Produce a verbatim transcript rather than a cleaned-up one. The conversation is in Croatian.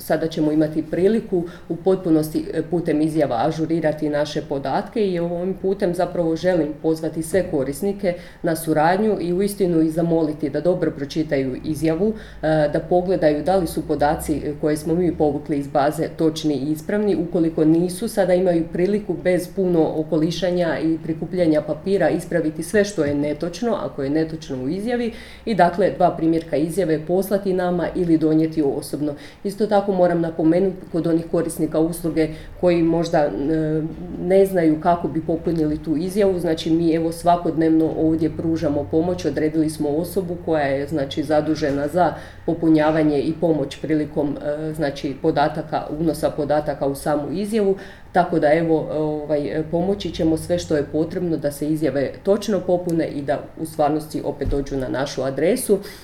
sada ćemo imati priliku u potpunosti putem izjava ažurirati naše podatke i ovim putem zapravo želim pozvati sve korisnike na suradnju i uistinu i zamoliti da dobro pročitaju izjavu, da pogledaju da li su podaci koje smo mi povukli iz baze točni i ispravni. Ukoliko nisu, sada imaju priliku bez puno okolišanja i prikupljanja papira ispraviti sve što je netočno, ako je netočno u izjavi, i dakle dva primjerka izjave poslati nama ili donijeti osobno. Isto tako moram napomenuti kod onih korisnika usluge koji možda ne znaju kako bi popunili tu izjavu, znači mi evo svakodnevno ovdje pružamo pomoć, odredili smo osobu koja je znači zadužena za popunjavanje i pomoć prilikom znači podataka, unosa podataka u samu izjavu, tako da evo ovaj, pomoći ćemo sve što je potrebno da se izjave točno popune i da u stvarnosti opet dođu na našu adresu.